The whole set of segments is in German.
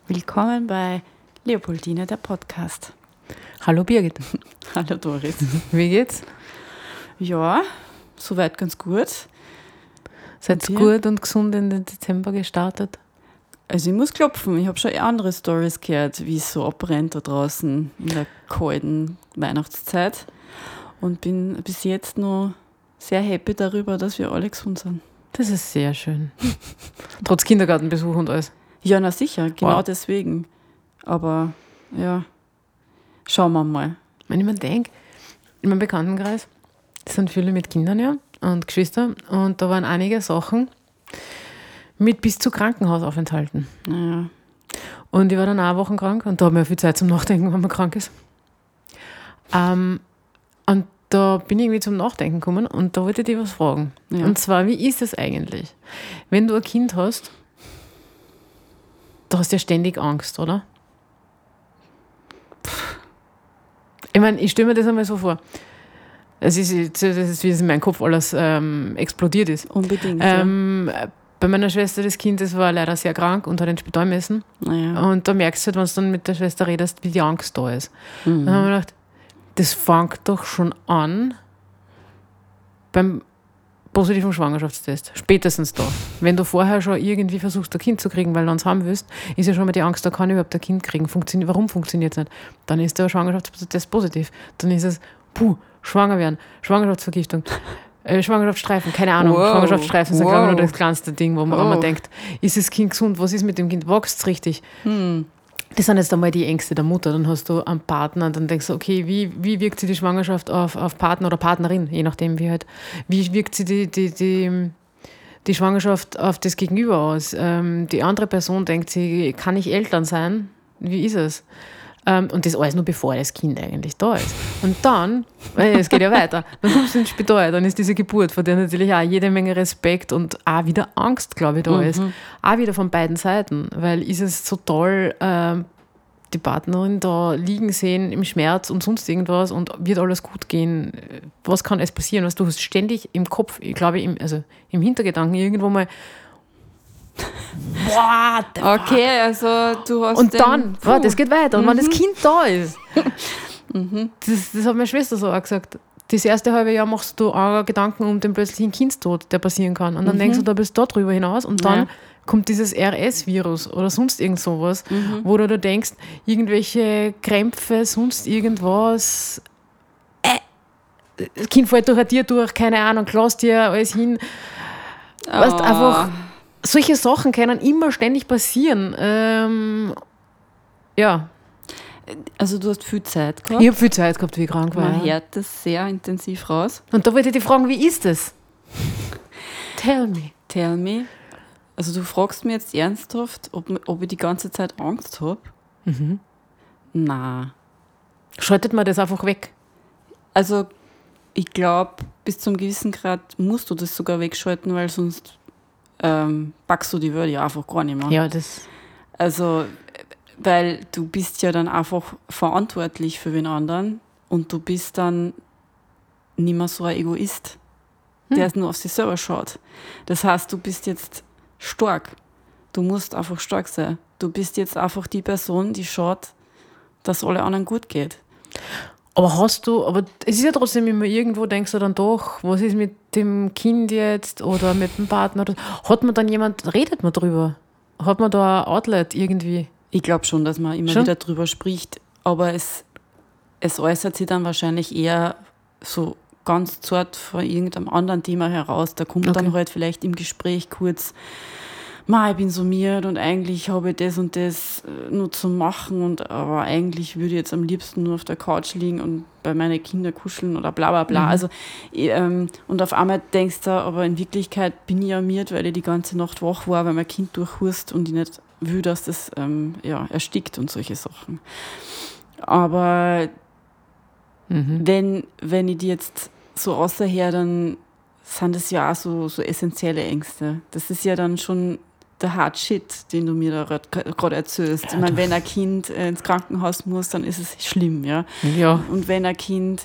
Willkommen bei Leopoldine, der Podcast. Hallo Birgit. Hallo Doris. Wie geht's? Ja, soweit ganz gut. Seid ihr gut und gesund in den Dezember gestartet? Also ich muss klopfen, ich habe schon andere Storys gehört, wie es so abbrennt da draußen in der kalten Weihnachtszeit und bin bis jetzt noch sehr happy darüber, dass wir alle gesund sind. Das ist sehr schön. Trotz Kindergartenbesuch und alles. Ja, na sicher, genau Wow. deswegen. Aber ja, schauen wir mal. Wenn ich mir denke, in meinem Bekanntenkreis sind viele mit Kindern ja und Geschwister und da waren einige Sachen mit bis zu Krankenhausaufenthalten. Naja. Und ich war dann auch Wochen krank und da hat man ja viel Zeit zum Nachdenken, wenn man krank ist. Und da bin ich irgendwie zum Nachdenken gekommen und da wollte ich dich was fragen. Ja. Und zwar, wie ist es eigentlich, wenn du ein Kind hast, da hast du ja ständig Angst, oder? Ich meine, ich stelle mir das einmal so vor. Das ist, wie es in meinem Kopf alles explodiert ist. Unbedingt. Bei meiner Schwester, das Kind, das war leider sehr krank und hat ins Spital müssen. Naja. Und da merkst du halt, wenn du dann mit der Schwester redest, wie die Angst da ist. Und dann habe ich mir gedacht, das fängt doch schon an beim positiven Schwangerschaftstest. Spätestens da. Wenn du vorher schon irgendwie versuchst, ein Kind zu kriegen, weil du eins haben willst, ist ja schon mal die Angst, da kann ich überhaupt ein Kind kriegen. Warum funktioniert es nicht? Dann ist der Schwangerschaftstest positiv. Dann ist es, schwanger werden, Schwangerschaftsvergiftung, Schwangerschaftsstreifen, keine Ahnung. Wow. Schwangerschaftsstreifen sind, glaube ich, Wow. nur das kleinste Ding, wo man denkt, ist das Kind gesund? Was ist mit dem Kind? Wächst es richtig? Das sind jetzt einmal die Ängste der Mutter. Dann hast du einen Partner und dann denkst du, okay, wie wirkt sich die Schwangerschaft auf Partner oder Partnerin, je nachdem wie halt. Wie wirkt sich die Schwangerschaft auf das Gegenüber aus? Die andere Person denkt sich, kann ich Eltern sein? Wie ist es? Und das alles nur bevor das Kind eigentlich da ist. Und dann, es geht ja weiter, dann kommst du ins Spital, dann ist diese Geburt, vor der natürlich auch jede Menge Respekt und auch wieder Angst, glaube ich, da ist. Auch wieder von beiden Seiten, weil ist es so toll, die Partnerin da liegen sehen im Schmerz und sonst irgendwas und wird alles gut gehen. Was kann alles passieren? Du hast ständig im Kopf, ich glaube, im Hintergedanken irgendwo mal boah, Okay, also du hast und dann, das geht weiter. Und wenn das Kind da ist, das hat meine Schwester so auch gesagt, das erste halbe Jahr machst du auch Gedanken um den plötzlichen Kindstod, der passieren kann. Und dann denkst du, da bist du da drüber hinaus und dann kommt dieses RS-Virus oder sonst irgend sowas, wo du da denkst, irgendwelche Krämpfe, sonst irgendwas, das Kind fällt durch ein Tier durch, keine Ahnung, lass dir alles hin. Weißt, einfach, solche Sachen können immer ständig passieren. Ja. Also du hast viel Zeit gehabt. Ich habe viel Zeit gehabt, wie ich krank war. Man hört das sehr intensiv raus. Und da wollte ich dich fragen, wie ist das? Tell me. Tell me. Also du fragst mir jetzt ernsthaft, ob ich die ganze Zeit Angst habe? Na. Schaltet man das einfach weg? Also ich glaube, bis zum gewissen Grad musst du das sogar wegschalten, weil sonst packst du die Wörter ja einfach gar nicht mehr. Ja, das. Also, weil du bist ja dann einfach verantwortlich für den anderen und du bist dann nicht mehr so ein Egoist, der es nur auf sich selber schaut. Das heißt, du bist jetzt stark. Du musst einfach stark sein. Du bist jetzt einfach die Person, die schaut, dass alle anderen gut geht. Aber es ist ja trotzdem immer irgendwo, denkst du dann doch, was ist mit dem Kind jetzt oder mit dem Partner? Hat man dann redet man drüber? Hat man da ein Outlet irgendwie? Ich glaube schon, dass man immer wieder drüber spricht, aber es äußert sich dann wahrscheinlich eher so ganz zart von irgendeinem anderen Thema heraus. Da kommt dann halt vielleicht im Gespräch kurz, ich bin summiert und eigentlich habe ich das und das nur zu machen, aber eigentlich würde ich jetzt am liebsten nur auf der Couch liegen und bei meinen Kindern kuscheln oder bla bla bla. Also, und auf einmal denkst du, aber in Wirklichkeit bin ich alarmiert, weil ich die ganze Nacht wach war, weil mein Kind durchhust und ich nicht will, dass das erstickt und solche Sachen. Aber wenn ich die jetzt so außerher, dann sind das ja auch so essentielle Ängste. Das ist ja dann schon der Hard Shit, den du mir da gerade erzählst. Ja, ich meine, wenn ein Kind ins Krankenhaus muss, dann ist es schlimm, ja. Und wenn ein Kind,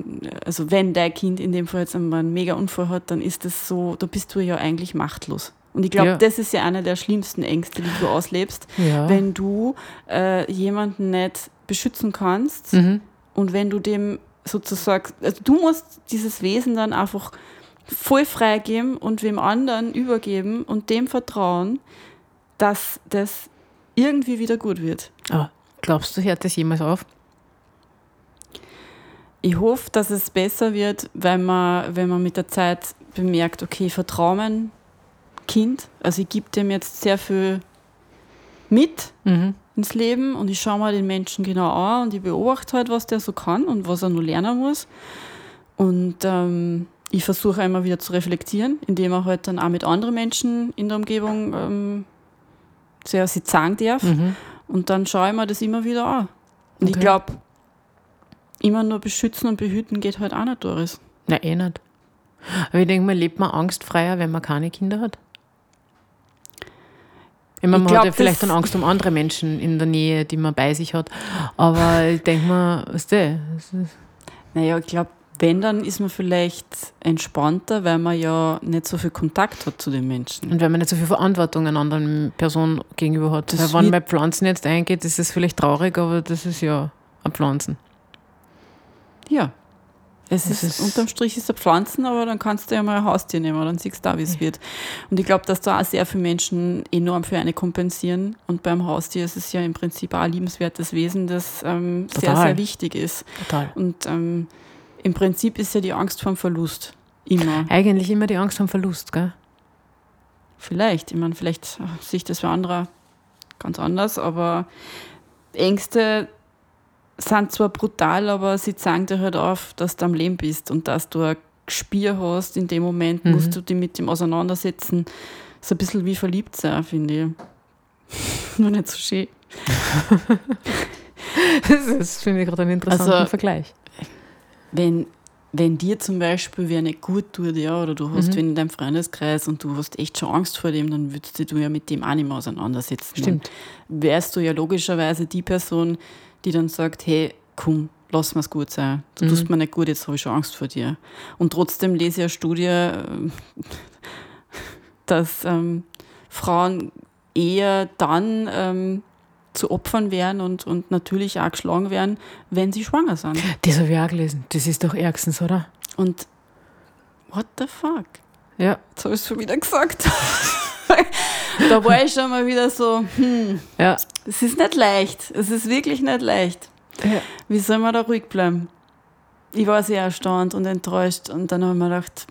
also wenn dein Kind in dem Fall jetzt einen mega Unfall hat, dann ist das so, da bist du ja eigentlich machtlos. Und ich glaube, das ist ja eine der schlimmsten Ängste, die du auslebst, wenn du jemanden nicht beschützen kannst und wenn du dem sozusagen, also du musst dieses Wesen dann einfach voll freigeben und wem anderen übergeben und dem vertrauen, dass das irgendwie wieder gut wird. Aber glaubst du, hört das jemals auf? Ich hoffe, dass es besser wird, wenn man mit der Zeit bemerkt, okay, ich vertraue mein Kind, also ich gebe dem jetzt sehr viel mit ins Leben und ich schaue mir den Menschen genau an und ich beobachte halt, was der so kann und was er noch lernen muss. Und ich versuche immer wieder zu reflektieren, indem er halt dann auch mit anderen Menschen in der Umgebung sehr sich zeigen darf. Und dann schaue ich mir das immer wieder an. Und ich glaube, immer nur beschützen und behüten geht halt auch nicht, Doris. Nein, eh nicht. Aber ich denke, man lebt man angstfreier, wenn man keine Kinder hat. Ich meine, man hat ja vielleicht dann Angst um andere Menschen in der Nähe, die man bei sich hat. Aber ich denke mal, weißt du, naja, ich glaube, wenn, dann ist man vielleicht entspannter, weil man ja nicht so viel Kontakt hat zu den Menschen. Und wenn man nicht so viel Verantwortung einer anderen Person gegenüber hat. Weil wenn man bei Pflanzen jetzt eingeht, ist es vielleicht traurig, aber das ist ja ein Pflanzen. Ja. Unterm Strich ist es Pflanzen, aber dann kannst du ja mal ein Haustier nehmen, dann siehst du da, wie es wird. Und ich glaube, dass da auch sehr viele Menschen enorm für eine kompensieren. Und beim Haustier ist es ja im Prinzip auch ein liebenswertes Wesen, das sehr, sehr wichtig ist. Total. Und im Prinzip ist ja die Angst vor dem Verlust immer. Eigentlich immer die Angst vor dem Verlust, gell? Vielleicht. Ich meine, vielleicht sieht das für andere ganz anders, aber Ängste sind zwar brutal, aber sie zeigen dir halt auf, dass du am Leben bist und dass du ein Gespür hast. In dem Moment musst du dich mit dem auseinandersetzen. So ein bisschen wie verliebt sein, finde ich. Nur nicht so schön. Das finde ich gerade einen interessanten Vergleich. Wenn dir zum Beispiel wer nicht gut tut, ja, oder du hast wen in deinem Freundeskreis und du hast echt schon Angst vor dem, dann würdest du ja mit dem auch nicht mehr auseinandersetzen. Stimmt. Dann wärst du ja logischerweise die Person, die dann sagt, hey, komm, lass mir's gut sein. Du tust mir nicht gut, jetzt habe ich schon Angst vor dir. Und trotzdem lese ich eine Studie, dass Frauen eher dann zu Opfern werden und natürlich auch geschlagen werden, wenn sie schwanger sind. Das habe ich auch gelesen. Das ist doch ärgstens, oder? Und what the fuck? Ja. Jetzt habe ich es schon wieder gesagt. Da war ich schon mal wieder so, ja. Es ist nicht leicht. Es ist wirklich nicht leicht. Ja. Wie soll man da ruhig bleiben? Ich war sehr erstaunt und enttäuscht und dann habe ich mir gedacht,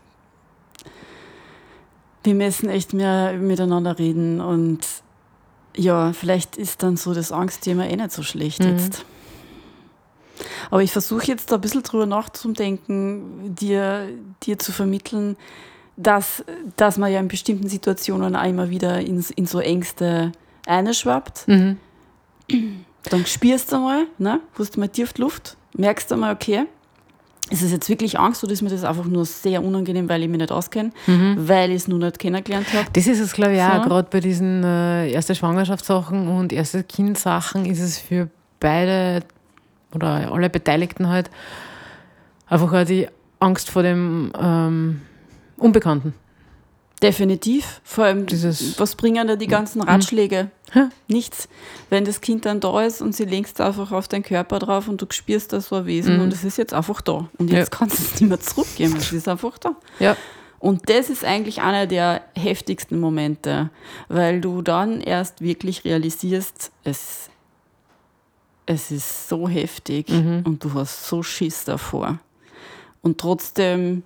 wir müssen echt mehr miteinander reden und ja, vielleicht ist dann so das Angstthema eh nicht so schlecht jetzt. Aber ich versuche jetzt da ein bisschen drüber nachzudenken, dir zu vermitteln, dass man ja in bestimmten Situationen auch immer wieder in so Ängste einschwappt. Dann spürst du mal, ne? Hast du mal tief die Luft, merkst du mal, okay, ist es jetzt wirklich Angst oder ist mir das einfach nur sehr unangenehm, weil ich mich nicht auskenne, weil ich es nur nicht kennengelernt habe? Das ist es, glaube ich, auch. Gerade bei diesen ersten Schwangerschaftssachen und erste Kindsachen ist es für beide oder alle Beteiligten halt einfach auch die Angst vor dem Unbekannten. Definitiv. Vor allem, was bringen da die ganzen Ratschläge? Nichts. Wenn das Kind dann da ist und sie lenkst einfach auf deinen Körper drauf und du spürst da so ein Wesen und es ist jetzt einfach da. Und jetzt kannst du es nicht mehr zurückgeben. Es ist einfach da. Ja. Und das ist eigentlich einer der heftigsten Momente, weil du dann erst wirklich realisierst, es ist so heftig und du hast so Schiss davor. Und trotzdem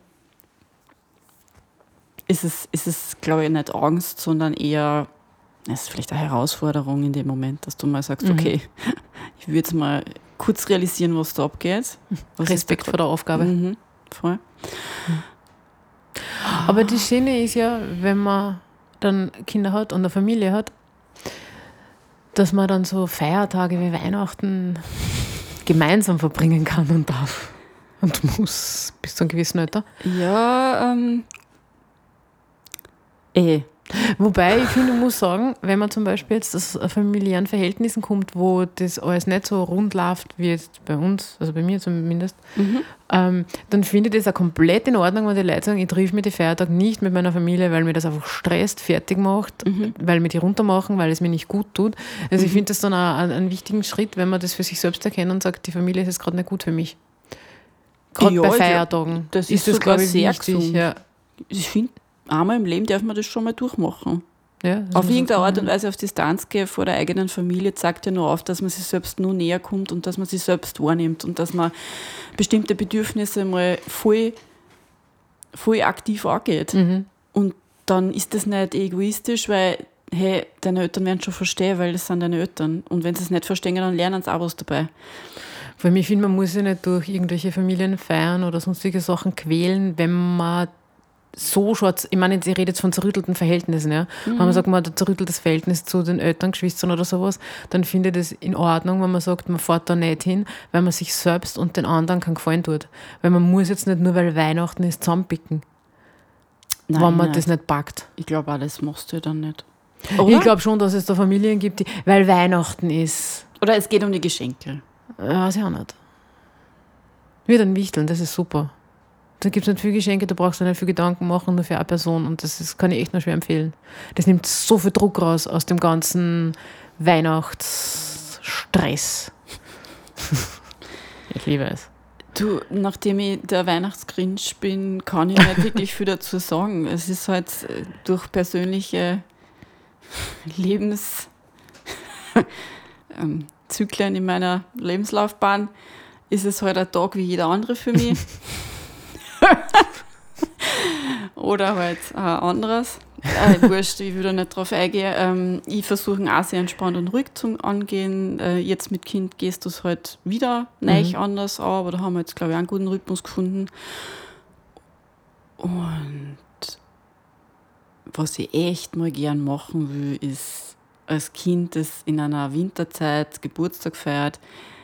ist es, glaube ich, nicht Angst, sondern eher, es ist vielleicht eine Herausforderung in dem Moment, dass du mal sagst, okay, ich würde jetzt mal kurz realisieren, was da abgeht. Respekt vor der Aufgabe. Voll. Aber das Schöne ist ja, wenn man dann Kinder hat und eine Familie hat, dass man dann so Feiertage wie Weihnachten gemeinsam verbringen kann und darf und muss bis zu einem gewissen Alter. Ja, Wobei, ich finde, ich muss sagen, wenn man zum Beispiel jetzt aus familiären Verhältnissen kommt, wo das alles nicht so rund läuft, wie jetzt bei uns, also bei mir zumindest, dann finde ich das auch komplett in Ordnung, wenn die Leute sagen, ich treffe mich die Feiertag nicht mit meiner Familie, weil mir das einfach stresst, fertig macht, weil mir die runtermachen, weil es mir nicht gut tut. Also ich finde das dann auch einen wichtigen Schritt, wenn man das für sich selbst erkennt und sagt, die Familie ist jetzt gerade nicht gut für mich. Gerade bei Feiertagen. Das ist das, glaube ich, sehr wichtig. Ja. Ich finde, einmal im Leben darf man das schon mal durchmachen. Ja, auf irgendeine Art und Weise auf Distanz gehen vor der eigenen Familie zeigt ja nur auf, dass man sich selbst nur näher kommt und dass man sich selbst wahrnimmt und dass man bestimmte Bedürfnisse mal voll aktiv angeht. Und dann ist das nicht egoistisch, weil, hey, deine Eltern werden schon verstehen, weil das sind deine Eltern. Und wenn sie es nicht verstehen, dann lernen sie auch was dabei. Für mich finde man muss ja nicht durch irgendwelche Familienfeiern oder sonstige Sachen quälen, wenn man so schaut, ich meine, ich rede jetzt von zerrüttelten Verhältnissen, ja. Wenn man sagt, man hat ein zerrütteltes Verhältnis zu den Eltern, Geschwistern oder sowas, dann finde ich das in Ordnung, wenn man sagt, man fährt da nicht hin, weil man sich selbst und den anderen keinen Gefallen tut. Weil man muss jetzt nicht nur, weil Weihnachten ist, zusammenpicken. Nein, wenn man das nicht packt. Ich glaube auch, das machst du dann nicht. Oder? Ich glaube schon, dass es da Familien gibt, die, weil Weihnachten ist. Oder es geht um die Geschenke. Weiß ich auch nicht. Wie dann Wichteln, das ist super. Da gibt es nicht viele Geschenke, da brauchst du nicht viel Gedanken machen, nur für eine Person. Und das kann ich echt nur schwer empfehlen. Das nimmt so viel Druck raus aus dem ganzen Weihnachtsstress. Ich liebe es. Du, nachdem ich der Weihnachtsgrinch bin, kann ich nicht wirklich viel dazu sagen. Es ist halt durch persönliche Lebenszyklen in meiner Lebenslaufbahn ist es halt ein Tag wie jeder andere für mich. Oder halt anderes. Wurscht, ich will da nicht drauf eingehen. Ich versuche auch sehr entspannt und ruhig zu angehen. Jetzt mit Kind gehst du es halt wieder anders an, aber da haben wir jetzt, glaube ich, auch einen guten Rhythmus gefunden. Und was ich echt mal gern machen will, ist als Kind, das in einer Winterzeit Geburtstag feiert,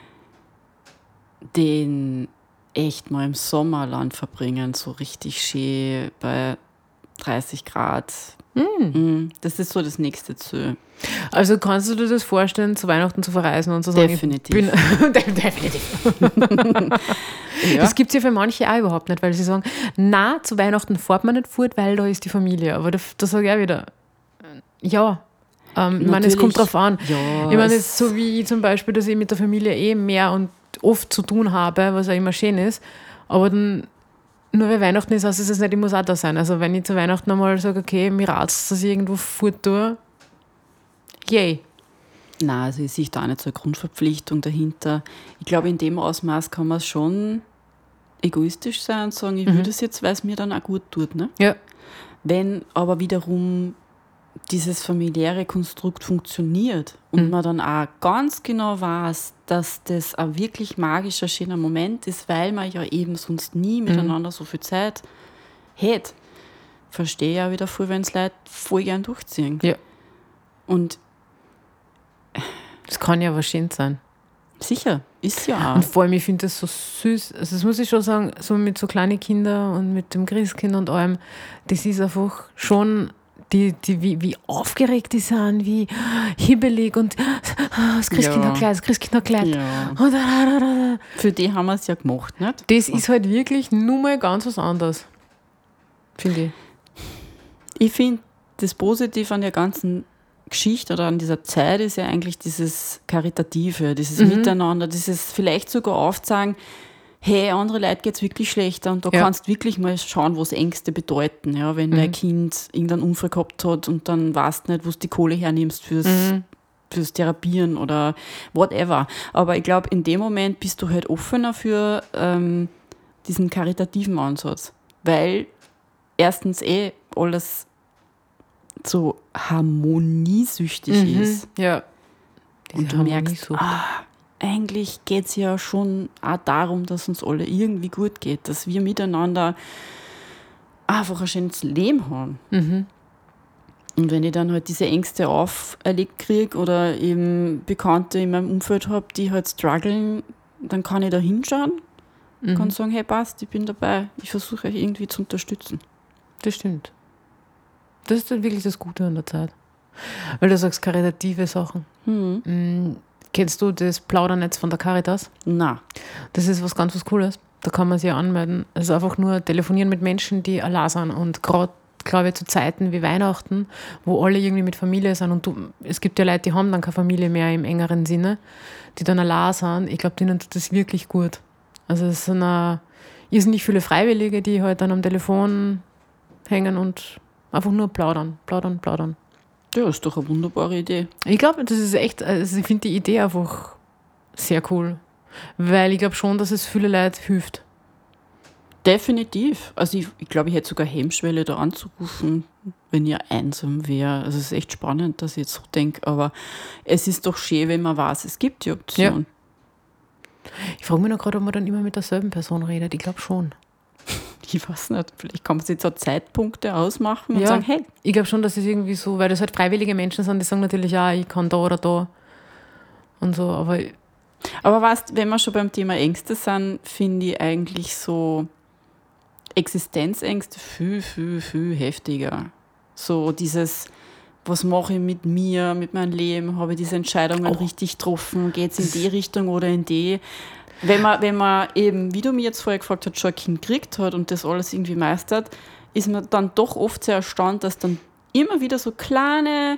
den echt mal im Sommerland verbringen, so richtig schön bei 30 Grad. Das ist so das nächste Ziel. Also kannst du dir das vorstellen, zu Weihnachten zu verreisen und zu sagen, definitiv. Definitiv. Ja. Das gibt es ja für manche auch überhaupt nicht, weil sie sagen, na, zu Weihnachten fährt man nicht fort, weil da ist die Familie. Aber da sage ich auch wieder, ja. Ich meine, es kommt drauf an. Ja, ich meine, es ist so wie ich zum Beispiel, dass ich mit der Familie mehr und oft zu tun habe, was auch immer schön ist, aber dann nur weil Weihnachten ist, heißt es nicht, ich muss auch da sein. Also wenn ich zu Weihnachten einmal sage, okay, mir ratzt, dass ich irgendwo fort tue, yay. Nein, also ich sehe da auch nicht so eine Grundverpflichtung dahinter. Ich glaube, in dem Ausmaß kann man schon egoistisch sein und sagen, ich will das jetzt, weil es mir dann auch gut tut. Ne? Ja. Wenn aber wiederum dieses familiäre Konstrukt funktioniert und man dann auch ganz genau weiß, dass das ein wirklich magischer, schöner Moment ist, weil man ja eben sonst nie miteinander so viel Zeit hätte, verstehe ich ja wieder voll, wenn es Leute voll gern durchziehen. Ja. Und das kann ja aber schön sein. Sicher, ist ja auch. Und vor allem, ich finde das so süß, also das muss ich schon sagen, so mit so kleinen Kindern und mit dem Christkind und allem, das ist einfach schon wie aufgeregt die sind, wie hibbelig und das Christkind hat Kleid, das Christkind hat Kleid. Ja. Für die haben wir es ja gemacht, nicht? Das ist halt wirklich nur mal ganz was anderes, finde ich. Ich finde, das Positive an der ganzen Geschichte oder an dieser Zeit ist ja eigentlich dieses Karitative, dieses Miteinander, dieses vielleicht sogar aufzeigen, hey, andere Leute geht es wirklich schlechter und da kannst du wirklich mal schauen, was Ängste bedeuten. Ja, wenn dein Kind irgendeinen Unfall gehabt hat und dann weißt du nicht, wo du die Kohle hernimmst fürs Therapieren oder whatever. Aber ich glaube, in dem Moment bist du halt offener für diesen karitativen Ansatz, weil erstens alles so harmoniesüchtig ist. Ja. Und du merkst, eigentlich geht es ja schon auch darum, dass uns alle irgendwie gut geht, dass wir miteinander einfach ein schönes Leben haben. Und wenn ich dann halt diese Ängste auferlegt kriege oder eben Bekannte in meinem Umfeld habe, die halt strugglen, dann kann ich da hinschauen und kann sagen, hey, passt, ich bin dabei, ich versuche euch irgendwie zu unterstützen. Das stimmt. Das ist dann wirklich das Gute an der Zeit. Weil du sagst, karitative Sachen. Kennst du das Plaudernetz von der Caritas? Na. Das ist was ganz was Cooles. Da kann man sich anmelden. Es ist einfach nur telefonieren mit Menschen, die allein sind. Und gerade, glaube ich, zu Zeiten wie Weihnachten, wo alle irgendwie mit Familie sind und es gibt ja Leute, die haben dann keine Familie mehr im engeren Sinne, die dann allein sind. Ich glaube, denen tut das wirklich gut. Also es sind irrsinnig viele Freiwillige, die halt dann am Telefon hängen und einfach nur plaudern. Ja, ist doch eine wunderbare Idee. Ich glaube, das ist echt, also ich finde die Idee einfach sehr cool. Weil ich glaube schon, dass es viele Leute hilft. Definitiv. Also ich glaube, ich hätte sogar Hemmschwelle da anzurufen, wenn ihr einsam wäre. Also es ist echt spannend, dass ich jetzt so denke, aber es ist doch schön, wenn man weiß, es gibt die Option. Ja. Ich frage mich noch gerade, ob man dann immer mit derselben Person redet. Ich glaube schon. Ich weiß nicht, vielleicht kann man sich so Zeitpunkte ausmachen und ja, sagen, hey. Ich glaube schon, dass es irgendwie so, weil das halt freiwillige Menschen sind, die sagen natürlich, ja, ich kann da oder da und so, Aber weißt, wenn wir schon beim Thema Ängste sind, finde ich eigentlich so Existenzängste viel, viel, viel heftiger. So dieses, was mache ich mit mir, mit meinem Leben, habe ich diese Entscheidungen richtig getroffen, geht es in die Richtung oder in die? Wenn man eben, wie du mir jetzt vorher gefragt hast, schon ein Kind gekriegt hat und das alles irgendwie meistert, ist man dann doch oft sehr erstaunt, dass dann immer wieder so kleine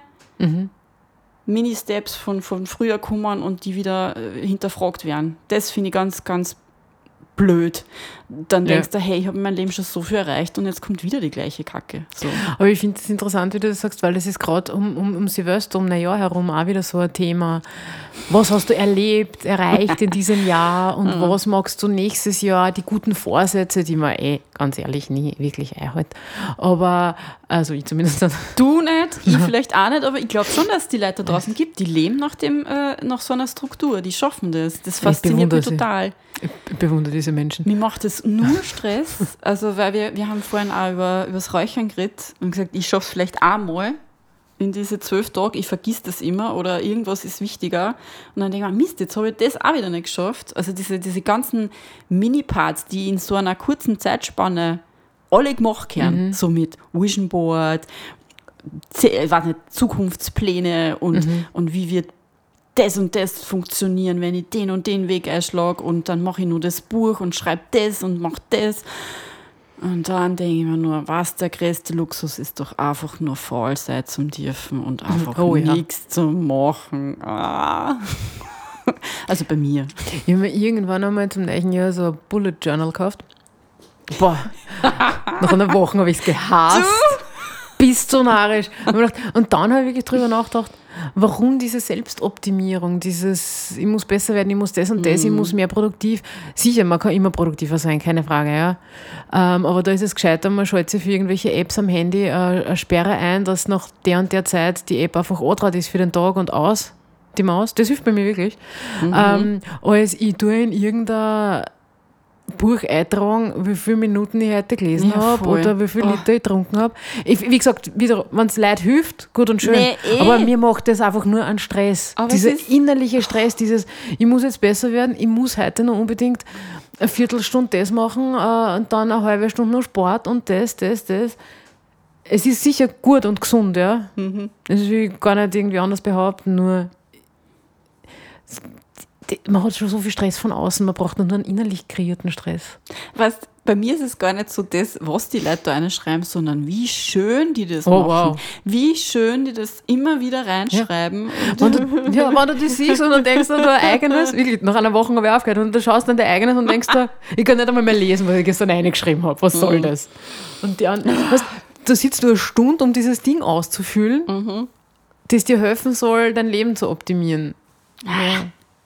Mini-Steps von früher kommen und die wieder hinterfragt werden. Das finde ich ganz, ganz blöd. Dann denkst du, hey, ich habe in meinem Leben schon so viel erreicht und jetzt kommt wieder die gleiche Kacke. So. Aber ich finde es interessant, wie du das sagst, weil das ist gerade um Silvester, um Neujahr herum auch wieder so ein Thema. Was hast du erreicht in diesem Jahr und was magst du nächstes Jahr? Die guten Vorsätze, die man ganz ehrlich nie wirklich einhält. Aber, also ich zumindest nicht. Du nicht, ich vielleicht auch nicht, aber ich glaube schon, dass es die Leute da draußen gibt, die leben nach so einer Struktur, die schaffen das. Das fasziniert mich total. Ich bewundere diese Menschen. Mir macht das nur Stress, also weil wir haben vorhin auch über das Räuchern geredet und gesagt, ich schaffe es vielleicht einmal in diese 12 Tage, ich vergiss das immer oder irgendwas ist wichtiger und dann denke ich mir, Mist, jetzt habe ich das auch wieder nicht geschafft. Also diese ganzen Mini-Parts, die in so einer kurzen Zeitspanne alle gemacht werden, so mit Vision Board, Zukunftspläne und wie wird das und das funktionieren, wenn ich den und den Weg einschlage und dann mache ich nur das Buch und schreibe das und mache das. Und dann denke ich mir nur, was der größte Luxus ist doch einfach nur faul sein zum dürfen und einfach nichts zu machen. Also bei mir. Ich habe mir irgendwann einmal zum neuen Jahr so ein Bullet Journal gekauft. Boah, nach einer Woche habe ich es gehasst. Bis zu narrisch. Und dann habe ich wirklich drüber nachgedacht, warum diese Selbstoptimierung, dieses, ich muss besser werden, ich muss das und das, ich muss mehr produktiv. Sicher, man kann immer produktiver sein, keine Frage, ja. Aber da ist es gescheiter, man schaltet sich für irgendwelche Apps am Handy eine Sperre ein, dass nach der und der Zeit die App einfach angetragen ist für den Tag und aus, die Maus. Das hilft bei mir wirklich. Als ich tue in irgendein Buch eintragen, wie viele Minuten ich heute gelesen habe oder wie viel Liter ich getrunken habe. Wie gesagt, wenn es Leuten hilft, gut und schön. Aber mir macht das einfach nur einen Stress. Aber dieser innerliche Stress, dieses, ich muss jetzt besser werden, ich muss heute noch unbedingt eine Viertelstunde das machen und dann eine halbe Stunde noch Sport und das. Es ist sicher gut und gesund, ja. Das will ich gar nicht irgendwie anders behaupten, nur man hat schon so viel Stress von außen, man braucht nur einen innerlich kreierten Stress. Weißt, bei mir ist es gar nicht so das, was die Leute da schreiben, sondern wie schön die das machen. Wow. Wie schön die das immer wieder reinschreiben. Ja. Wenn du das siehst und dann denkst du, dein eigenes, wirklich, nach einer Woche habe ich aufgehört und du schaust dann dein eigenes und denkst du, ich kann nicht einmal mehr lesen, was ich gestern reingeschrieben habe. Was soll das? Und da sitzt du eine Stunde, um dieses Ding auszufüllen, das dir helfen soll, dein Leben zu optimieren. Ja.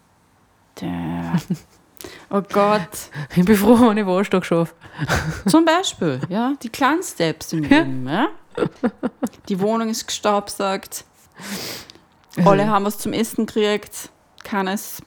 Oh Gott. Ich bin froh, wenn ich Waschtag schaffe. Zum Beispiel, ja, die kleinen Steps im Leben. Ja? Die Wohnung ist gestaubsaugt. Alle haben was zum Essen gekriegt. Keines.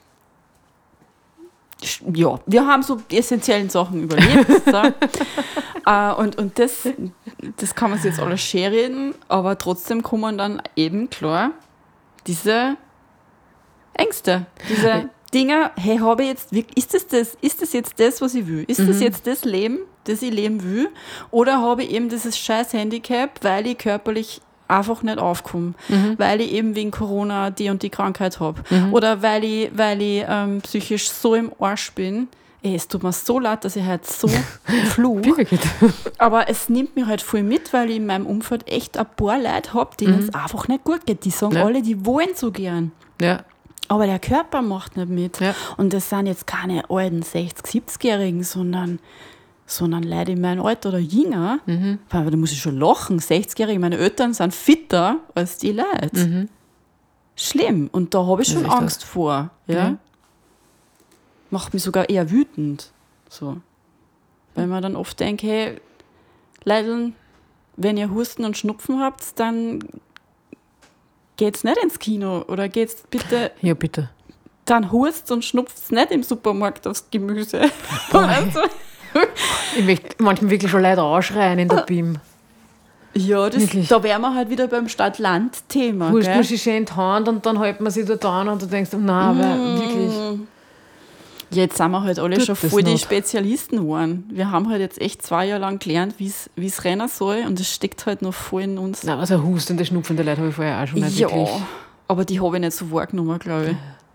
Ja, wir haben so die essentiellen Sachen überlebt. So. Und das kann man sich jetzt alles schön reden, aber trotzdem kommen dann eben klar diese Ängste, diese Dinger, hey, habe ich jetzt wirklich, ist das jetzt das, was ich will? Ist das jetzt das Leben, das ich leben will? Oder habe ich eben dieses scheiß Handicap, weil ich körperlich einfach nicht aufkomme, weil ich eben wegen Corona die und die Krankheit habe oder weil ich psychisch so im Arsch bin. Ey, es tut mir so leid, dass ich halt so fluch. Aber es nimmt mich halt voll mit, weil ich in meinem Umfeld echt ein paar Leute habe, denen es einfach nicht gut geht. Die sagen alle, die wollen so gern. Ja. Aber der Körper macht nicht mit. Ja. Und das sind jetzt keine alten 60-, 70-Jährigen, sondern Leute in meinem Alter oder jünger. Da muss ich schon lachen. 60-Jährige, meine Eltern sind fitter als die Leute. Schlimm. Und da habe ich schon Angst vor. Ja? Macht mich sogar eher wütend. So. Weil man dann oft denkt, hey, Leute, wenn ihr Husten und Schnupfen habt, dann geht's nicht ins Kino oder geht's bitte. Ja, bitte. Dann hust und schnupft's nicht im Supermarkt aufs Gemüse. Oder so. Ich möchte manchmal wirklich schon Leute ausschreien in der BIM. Ja, da wären wir halt wieder beim Stadt-Land-Thema. Hust man sich schön in die Hand und dann hält man sich dort an und du denkst, nein, aber wirklich. Jetzt sind wir halt alle schon voll die Spezialisten geworden. Wir haben halt jetzt echt 2 Jahre lang gelernt, wie es rennen soll und es steckt halt noch voll in uns. Nein, also hustende, schnupfende Leute habe ich vorher auch schon nicht wirklich. Ja, aber die habe ich nicht so wahrgenommen, glaube ich.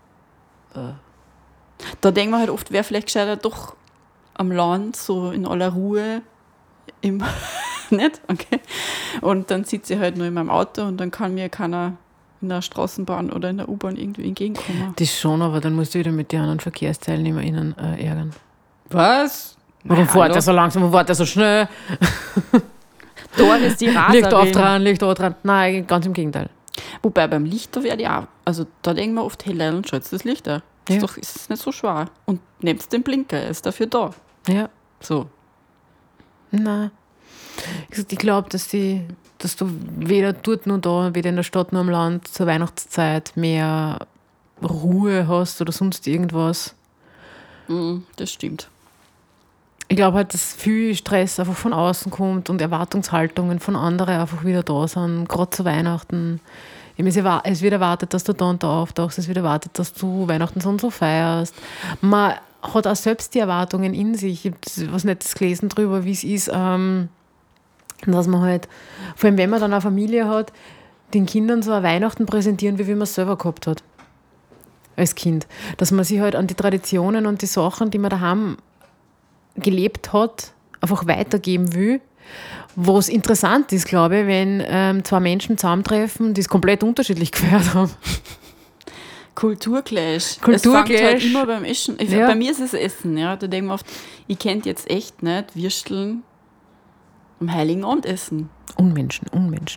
Da denken wir halt oft, wäre vielleicht gescheiter doch am Land, so in aller Ruhe, nicht? Okay. Und dann sitze ich halt nur in meinem Auto und dann kann mir keiner in der Straßenbahn oder in der U-Bahn irgendwie entgegenkommen. Das schon, aber dann musst du wieder mit den anderen VerkehrsteilnehmerInnen ärgern. Was? Warum fährt er so langsam, warum fährt er so schnell? Da ist die Raserin. Licht auf dran. Nein, ganz im Gegenteil. Wobei beim Licht, da werde ich auch, also da denken wir oft, hey Leute, schaut das Licht an. Ja. Ist nicht so schwer. Und nehmt den Blinker, er ist dafür da. Ja. So. Nein. Ich glaube, dass du weder dort noch da, weder in der Stadt noch am Land zur Weihnachtszeit mehr Ruhe hast oder sonst irgendwas. Das stimmt. Ich glaube halt, dass viel Stress einfach von außen kommt und Erwartungshaltungen von anderen einfach wieder da sind, gerade zu Weihnachten. Es wird erwartet, dass du da und da auftauchst, es wird erwartet, dass du Weihnachten so und so feierst. Man hat auch selbst die Erwartungen in sich. Ich habe was Nettes gelesen darüber, wie es ist, dass man halt, vor allem wenn man dann eine Familie hat, den Kindern so ein Weihnachten präsentieren, wie man es selber gehabt hat als Kind. Dass man sich halt an die Traditionen und die Sachen, die man daheim gelebt hat, einfach weitergeben will. Was interessant ist, glaube ich, wenn 2 Menschen zusammentreffen, die es komplett unterschiedlich gefeiert haben. Kulturclash. Es fängt halt immer beim Essen. Bei mir ist es Essen. Ja. Da denke ich mir oft, ich könnte jetzt echt nicht Würsteln am Heiligen Abend essen. Unmenschen.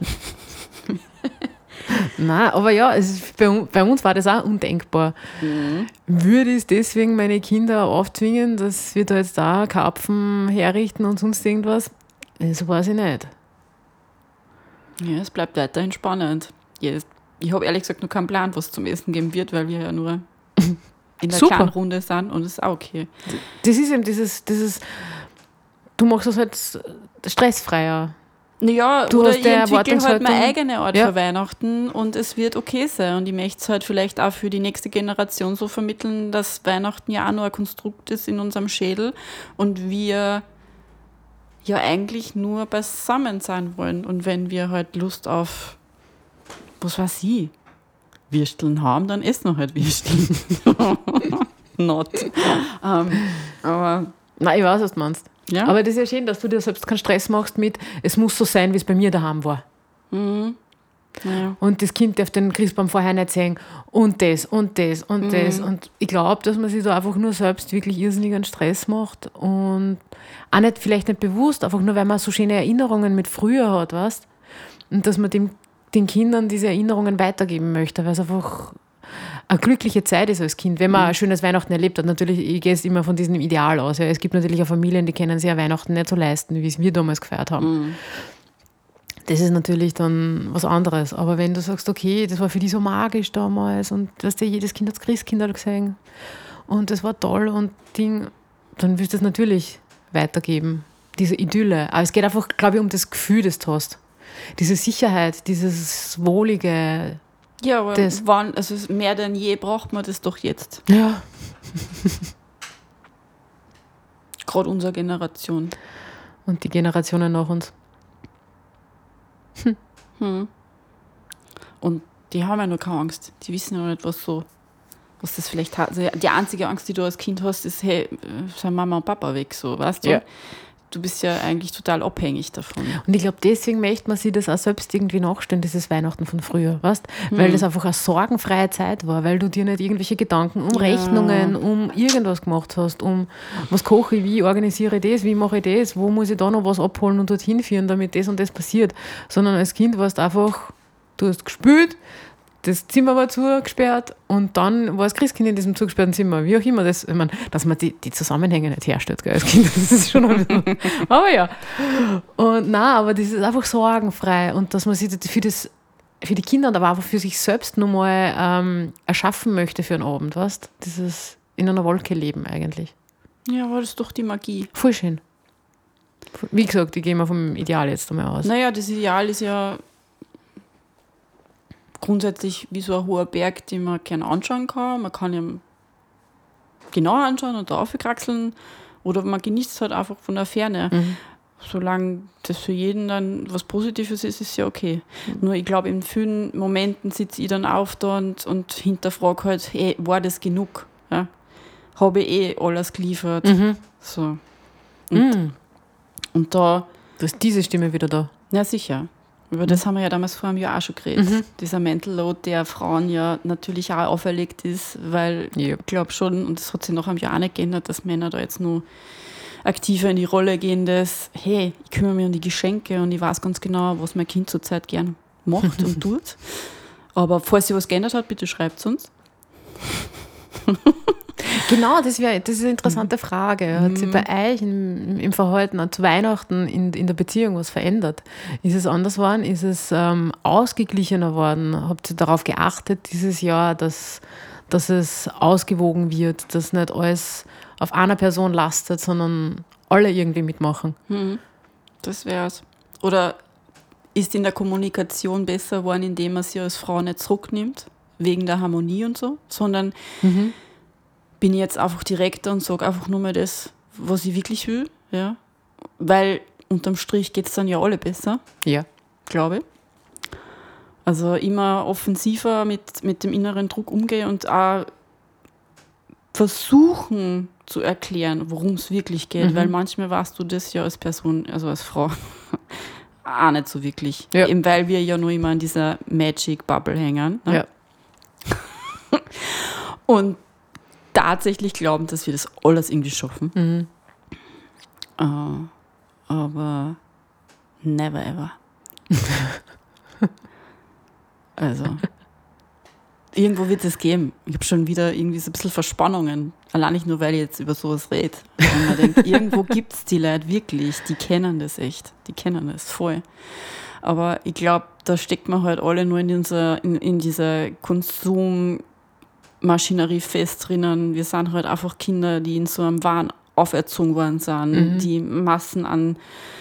Nein, aber ja, bei uns war das auch undenkbar. Würde ich deswegen meine Kinder aufzwingen, dass wir da jetzt da Karpfen herrichten und sonst irgendwas? Das weiß ich nicht. Ja, es bleibt weiterhin spannend. Ich habe ehrlich gesagt noch keinen Plan, was es zum Essen geben wird, weil wir ja nur in der kleinen Runde sind und das ist auch okay. Das ist eben dieses du machst das halt stressfreier. Ja, oder ich entwickle halt meine eigene Art für Weihnachten und es wird okay sein. Und ich möchte es halt vielleicht auch für die nächste Generation so vermitteln, dass Weihnachten ja auch nur ein Konstrukt ist in unserem Schädel und wir ja eigentlich nur beisammen sein wollen. Und wenn wir halt Lust auf, was weiß ich, Würsteln haben, dann essen wir halt Würsteln. Not. Aber nein, ich weiß, was du meinst. Ja? Aber das ist ja schön, dass du dir selbst keinen Stress machst mit, es muss so sein, wie es bei mir daheim war. Ja. Und das Kind darf den Christbaum vorher nicht sehen und das und das und das. Und ich glaube, dass man sich da einfach nur selbst wirklich irrsinnigen Stress macht und auch nicht, vielleicht nicht bewusst, einfach nur, weil man so schöne Erinnerungen mit früher hat, weißt? Und dass man den Kindern diese Erinnerungen weitergeben möchte, weil es einfach eine glückliche Zeit ist als Kind, wenn man ein schönes Weihnachten erlebt hat. Natürlich, ich gehe jetzt immer von diesem Ideal aus. Ja. Es gibt natürlich auch Familien, die können sich ja Weihnachten nicht so leisten, wie es wir damals gefeiert haben. Das ist natürlich dann was anderes. Aber wenn du sagst, okay, das war für die so magisch damals und weißt du, jedes Kind hat das Christkindl gesehen und das war toll und dann wirst du es natürlich weitergeben, diese Idylle. Aber es geht einfach, glaube ich, um das Gefühl, das du hast. Diese Sicherheit, dieses wohlige Ja, aber mehr denn je braucht man das doch jetzt. Ja. Gerade unsere Generation. Und die Generationen nach uns. Und die haben ja noch keine Angst. Die wissen ja noch nicht, was das vielleicht hat. Also die einzige Angst, die du als Kind hast, ist, hey, sind Mama und Papa weg, so, weißt du? Ja. Du bist ja eigentlich total abhängig davon. Und ich glaube, deswegen möchte man sich das auch selbst irgendwie nachstellen, dieses Weihnachten von früher, weißt? Weil das einfach eine sorgenfreie Zeit war, weil du dir nicht irgendwelche Gedanken um Rechnungen, um irgendwas gemacht hast, um was koche ich, wie organisiere ich das, wie mache ich das, wo muss ich da noch was abholen und dorthin führen, damit das und das passiert. Sondern als Kind warst du einfach, du hast gespielt, das Zimmer war zugesperrt und dann war das Christkind in diesem zugesperrten Zimmer. Wie auch immer, ich meine, dass man die Zusammenhänge nicht herstellt, gell, als Kind, das ist schon ein bisschen, aber ja. Und nein, aber das ist einfach sorgenfrei und dass man sich für die Kinder, aber auch für sich selbst nochmal erschaffen möchte für einen Abend, weißt? Dieses in einer Wolke leben eigentlich. Ja, aber das ist doch die Magie. Voll schön. Wie gesagt, ich gehe mal vom Ideal jetzt einmal aus. Naja, das Ideal ist ja grundsätzlich wie so ein hoher Berg, den man gerne anschauen kann. Man kann ihn genauer anschauen und da aufkraxeln oder man genießt es halt einfach von der Ferne. Solange das für jeden dann was Positives ist, ist ja okay. Nur ich glaube, in vielen Momenten sitze ich dann auf da und hinterfrage halt, hey, war das genug? Ja? Habe ich alles geliefert? So. Und da... Da ist diese Stimme wieder da. Ja, sicher. Über das haben wir ja damals vor einem Jahr auch schon geredet. Dieser Mental Load, der Frauen ja natürlich auch auferlegt ist, weil ich glaube schon, und das hat sich nach einem Jahr auch nicht geändert, dass Männer da jetzt nur aktiver in die Rolle gehen, dass, hey, ich kümmere mich um die Geschenke und ich weiß ganz genau, was mein Kind zurzeit gern macht und tut. Aber falls sich was geändert hat, bitte schreibt es uns. Genau, das ist eine interessante Frage. Hat sich bei euch im Verhalten zu Weihnachten in der Beziehung was verändert? Ist es anders geworden? Ist es ausgeglichener worden? Habt ihr darauf geachtet dieses Jahr, dass es ausgewogen wird, dass nicht alles auf einer Person lastet, sondern alle irgendwie mitmachen? Das wär's. Oder ist in der Kommunikation besser geworden, indem man sich als Frau nicht zurücknimmt, wegen der Harmonie und so, sondern bin ich jetzt einfach direkter und sage einfach nur mal das, was ich wirklich will, ja, weil unterm Strich geht es dann ja alle besser, glaube ich. Also immer offensiver mit dem inneren Druck umgehen und auch versuchen zu erklären, worum es wirklich geht, weil manchmal weißt du das ja als Person, also als Frau, auch nicht so wirklich, eben weil wir ja nur immer in dieser Magic Bubble hängen. Ne? Ja. Und tatsächlich glauben, dass wir das alles irgendwie schaffen. Aber never ever. Also, irgendwo wird es geben. Ich habe schon wieder irgendwie so ein bisschen Verspannungen. Allein nicht nur, weil ich jetzt über sowas rede. Und man denkt, irgendwo gibt es die Leute wirklich, die kennen das echt. Die kennen das voll. Aber ich glaube, da steckt man halt alle nur in dieser Konsummaschinerie fest drinnen. Wir sind halt einfach Kinder, die in so einem Wahn auferzogen worden sind, die Massen an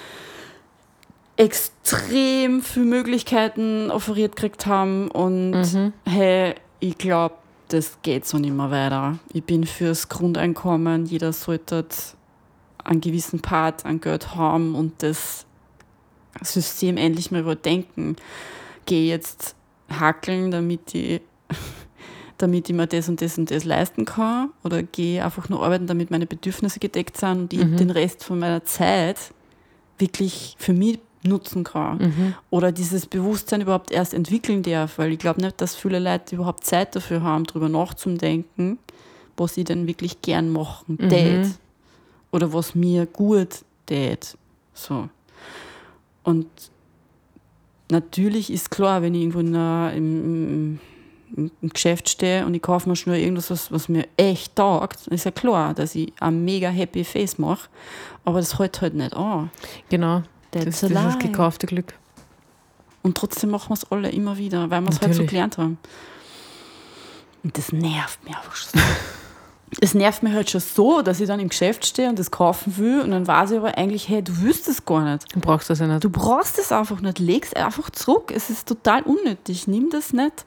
extrem viele Möglichkeiten offeriert gekriegt haben und hey, ich glaube, das geht so nicht mehr weiter. Ich bin fürs Grundeinkommen, jeder sollte einen gewissen Part an Geld haben und das System endlich mal überdenken. Gehe jetzt hackeln, damit ich mir das und das und das leisten kann, oder gehe einfach nur arbeiten, damit meine Bedürfnisse gedeckt sind und ich den Rest von meiner Zeit wirklich für mich nutzen kann. Oder dieses Bewusstsein überhaupt erst entwickeln darf, weil ich glaube nicht, dass viele Leute überhaupt Zeit dafür haben, darüber nachzudenken, was sie denn wirklich gern machen tät. Oder was mir gut tät. So. Und natürlich ist klar, wenn ich irgendwo im Geschäft stehe und ich kaufe mir schnell irgendwas, was mir echt taugt, ist ja klar, dass ich ein mega happy Face mache, aber das hält halt nicht an. Genau, das ist dieses gekaufte Glück. Und trotzdem machen wir es alle immer wieder, weil wir es halt so gelernt haben. Und das nervt mich einfach schon so. Es nervt mich halt schon so, dass ich dann im Geschäft stehe und das kaufen will und dann weiß ich aber eigentlich, hey, du willst das gar nicht. Du brauchst das ja nicht. Du brauchst das einfach nicht, leg es einfach zurück. Es ist total unnötig, nimm das nicht.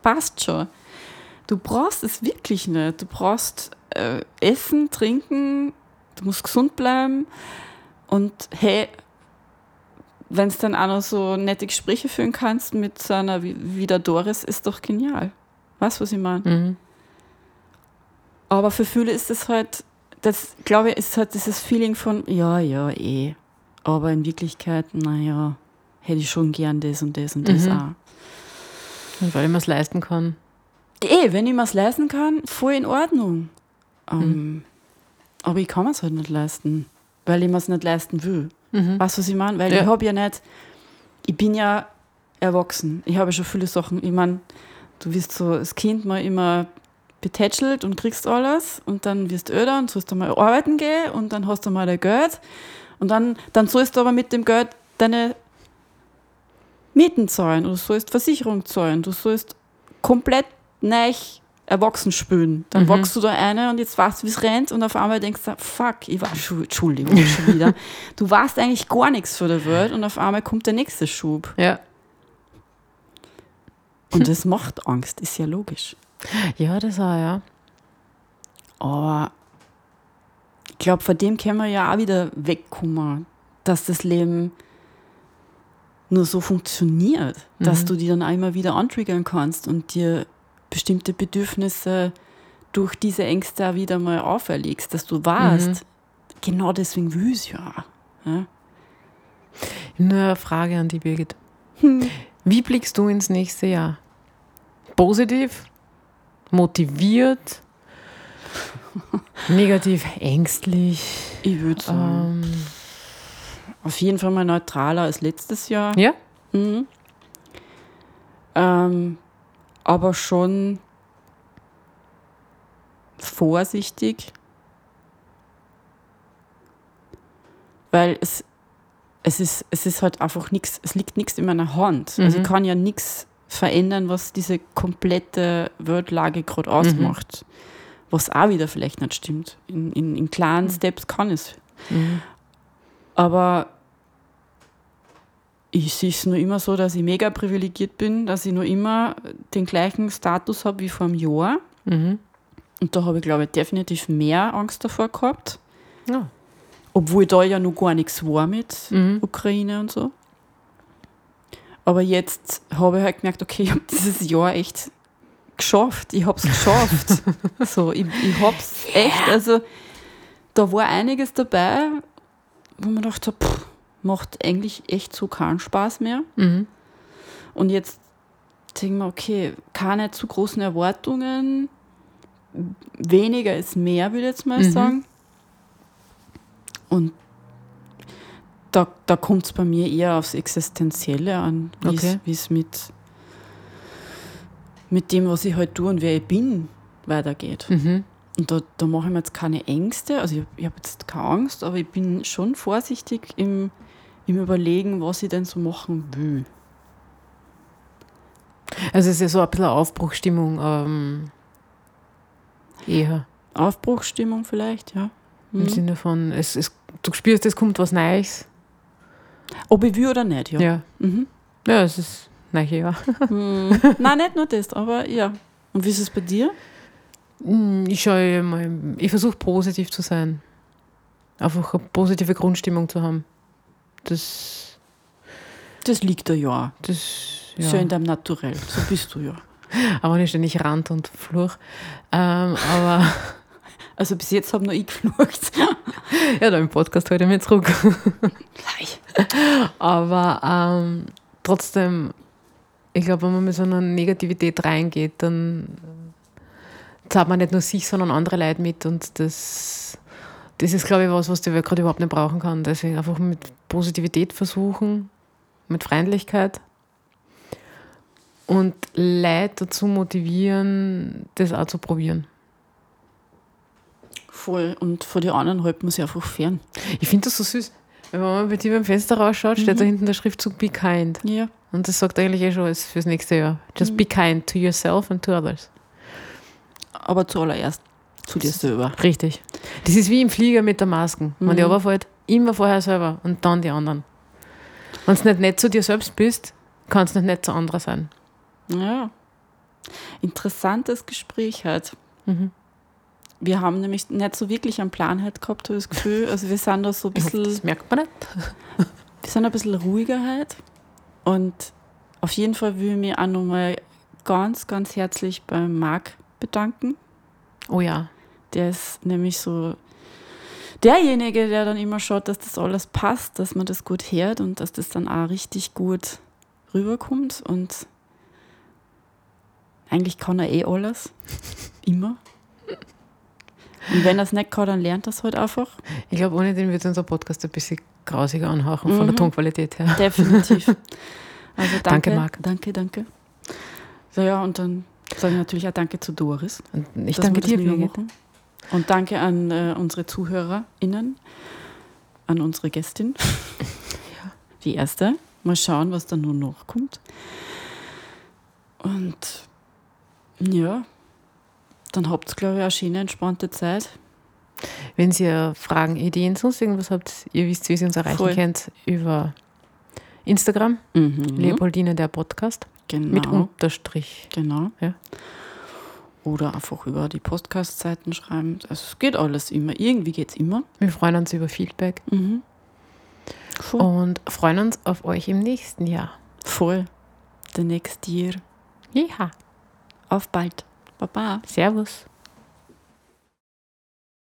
passt schon. Du brauchst es wirklich nicht. Du brauchst Essen, Trinken, du musst gesund bleiben und hey, wenn es dann auch noch so nette Gespräche führen kannst mit so einer wie der Doris, ist doch genial. Weißt du, was ich meine? Mhm. Aber für viele ist es halt, das glaube ich, ist halt dieses Feeling von, ja, aber in Wirklichkeit, naja, hätte ich schon gern das und das und das auch. Und weil ich mir es leisten kann. Wenn ich mir es leisten kann, voll in Ordnung. Aber ich kann mir es halt nicht leisten, weil ich mir es nicht leisten will. Weißt du, was ich meine? Weil ich bin ja erwachsen. Ich habe schon viele Sachen. Ich meine, du wirst so als Kind mal immer betätschelt und kriegst alles und dann wirst du älter und sollst du mal arbeiten gehen und dann hast du mal dein Geld und dann sollst du aber mit dem Geld deine Mieten zahlen oder du sollst Versicherung zahlen. Du sollst komplett neu erwachsen spielen. Dann wachst du da eine und jetzt weißt du, wie es rennt und auf einmal denkst du, fuck, ich war Entschuldigung, schon wieder. Du weißt eigentlich gar nichts für die Welt und auf einmal kommt der nächste Schub. Ja. Und das macht Angst, ist ja logisch. Ja, das auch, ja. Aber ich glaube, von dem können wir ja auch wieder wegkommen, dass das Leben nur so funktioniert, dass du die dann auch immer wieder antriggern kannst und dir bestimmte Bedürfnisse durch diese Ängste auch wieder mal auferlegst, dass du weißt, genau deswegen will ich es ja. Nur eine Frage an die Birgit. Wie blickst du ins nächste Jahr? Positiv? Motiviert? Negativ? Ängstlich? Ich würde sagen, auf jeden Fall mal neutraler als letztes Jahr. Ja? Aber schon vorsichtig, weil es ist halt einfach nichts, es liegt nichts in meiner Hand. Also ich kann ja nichts verändern, was diese komplette Weltlage gerade ausmacht. Was auch wieder vielleicht nicht stimmt. In kleinen Steps kann es. Aber ich sehe es nur immer so, dass ich mega privilegiert bin, dass ich nur immer den gleichen Status habe wie vor einem Jahr. Und da habe ich, glaube ich, definitiv mehr Angst davor gehabt. Ja. Obwohl da ja noch gar nichts war mit Ukraine und so. Aber jetzt habe ich halt gemerkt, okay, ich habe dieses Jahr echt geschafft. Ich habe es geschafft. So, ich habe es echt, also da war einiges dabei, wo man dachte, macht eigentlich echt so keinen Spaß mehr. Und jetzt denken wir, okay, keine zu großen Erwartungen, weniger ist mehr, würde ich jetzt mal sagen. Und da kommt es bei mir eher aufs Existenzielle an, wie es mit dem, was ich halt tue und wer ich bin, weitergeht. Und da mache ich mir jetzt keine Ängste, also ich habe jetzt keine Angst, aber ich bin schon vorsichtig im Überlegen, was ich denn so machen will. Also es ist ja so ein bisschen Aufbruchsstimmung eher. Aufbruchsstimmung vielleicht, ja. Im Sinne von, du spürst, es kommt was Neues. Ob ich will oder nicht, ja. Ja, ja, es ist neue Jahr. Nein, nicht nur das, aber ja. Und wie ist es bei dir? Ich versuche positiv zu sein. Einfach eine positive Grundstimmung zu haben. Das liegt da ja. Das ist ja in deinem Naturell. So bist du ja. Aber nicht ständig rant und fluch. Aber also bis jetzt habe nur ich geflucht. Ja, da im Podcast heute mir zurück. Aber trotzdem, ich glaube, wenn man mit so einer Negativität reingeht, dann zahlt man nicht nur sich, sondern andere Leute mit. Und das ist, glaube ich, was die Welt gerade überhaupt nicht brauchen kann. Deswegen einfach mit Positivität versuchen, mit Freundlichkeit. Und Leute dazu motivieren, das auch zu probieren. Voll. Und vor die anderen hält man sich einfach fern. Ich finde das so süß. Wenn man bei dir beim Fenster rausschaut, steht da hinten der Schriftzug Be Kind. Ja. Und das sagt eigentlich schon alles fürs nächste Jahr. Just be kind to yourself and to others. Aber zuallererst zu dir selber. Richtig. Das ist wie im Flieger mit der Maske. Wenn die runterfällt, immer vorher selber und dann die anderen. Wenn du nicht nett zu dir selbst bist, kannst du nicht nett zu anderen sein. Ja. Interessantes Gespräch halt. Wir haben nämlich nicht so wirklich einen Plan halt gehabt, habe ich das Gefühl. Also wir sind da so ein bisschen... Das merkt man nicht. Wir sind ein bisschen ruhiger halt. Und auf jeden Fall will ich mich auch nochmal ganz, ganz herzlich beim Marc bedanken. Oh ja. Der ist nämlich so derjenige, der dann immer schaut, dass das alles passt, dass man das gut hört und dass das dann auch richtig gut rüberkommt. Und eigentlich kann er alles. Immer. Und wenn er es nicht kann, dann lernt er es halt einfach. Ich glaube, ohne den wird unser Podcast ein bisschen grausiger anhauchen, von der Tonqualität her. Definitiv. Also Danke, Marc. Danke. So, ja, und dann sage ich natürlich auch danke zu Doris. Und ich danke dir, Birgit. Und danke an unsere ZuhörerInnen, an unsere Gästin. Ja. Die erste. Mal schauen, was da nun noch kommt. Und ja, dann habt ihr, glaube ich, eine schöne, entspannte Zeit. Wenn ihr Fragen, Ideen, sonst irgendwas habt, ihr wisst, wie ihr uns erreichen könnt, über Instagram, Leopoldine der Podcast. Genau. Mit Unterstrich. Genau. Ja. Oder einfach über die Podcast-Seiten schreiben. Also es geht alles immer. Irgendwie geht es immer. Wir freuen uns über Feedback. Voll. Und freuen uns auf euch im nächsten Jahr. Voll. The next year. Ja. Auf bald. Baba. Servus.